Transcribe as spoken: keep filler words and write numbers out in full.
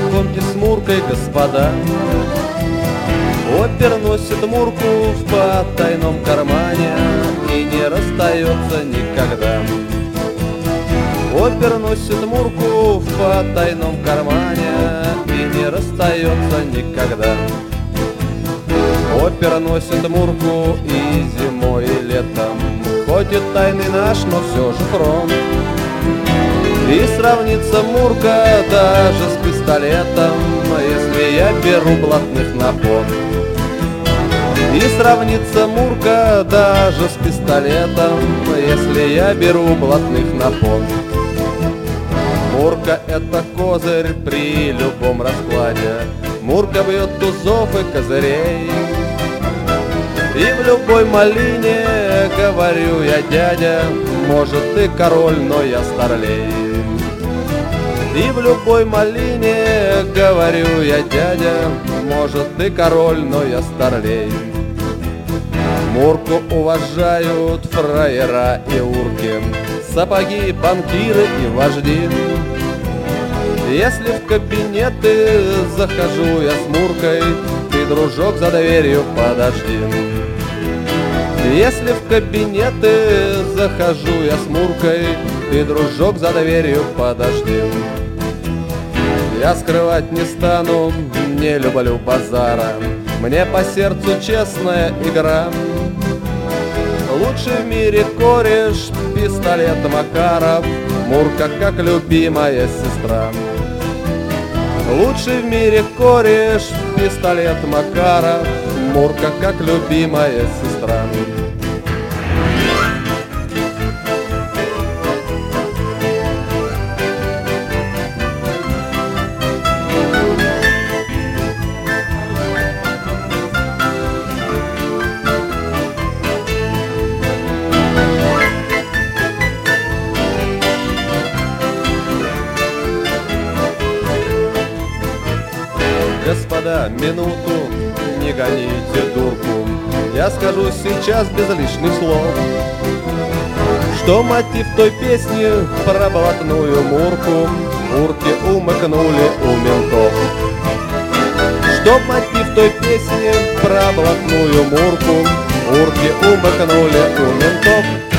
Познакомьтесь с Муркой, господа. Опер носит Мурку в потайном кармане и не расстается никогда. Опер носит Мурку в потайном кармане и не расстается никогда. Опер носит Мурку и зимой, и летом, хоть и тайный наш, но все же фронт. И сравнится Мурка даже с пистолетом, если я беру блатных на понт. И сравнится Мурка даже с пистолетом, если я беру блатных на понт. Мурка — это козырь при любом раскладе. Мурка бьет тузов и козырей. И в любой малине говорю я: дядя, может, ты король, но я старлей. И в любой малине говорю я: дядя, может, ты король, но я старлей. Мурку уважают фраера и урки, сапоги, банкиры и вожди. Если в кабинеты захожу я с Муркой, ты, дружок, за дверью подожди. Если в кабинеты захожу я с Муркой, ты, дружок, за дверью подожди. Я скрывать не стану, не люблю базара, мне по сердцу честная игра. Лучший в мире кореш, пистолет Макаров, Мурка как любимая сестра. Лучший в мире кореш, пистолет Макаров, Мурка как любимая сестра. Господа, минуту, не гоните дурку, я скажу сейчас без лишних слов, что мотив той песни про блатную Мурку урки умыкнули у ментов. Что мотив той песни про блатную Мурку урки умыкнули у ментов.